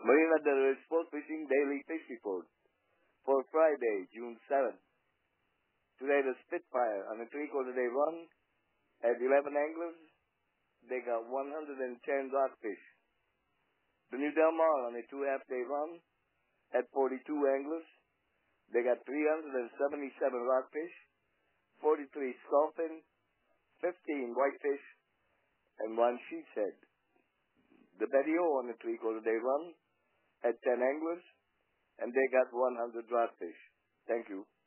Marina Del Rey Sport Fishing Daily Fish Report for Friday, June 7th. Today the Spitfire on a 3/4 day run at 11 anglers. They got 110 rockfish. The New Del Mar on a 2.5 day run at 42 anglers. They got 377 rockfish, 43 sculpin, 15 whitefish, and 1 sheep's head. The Betty O on a 3/4 day run at 10 anglers, and they got 100 rockfish. Thank you.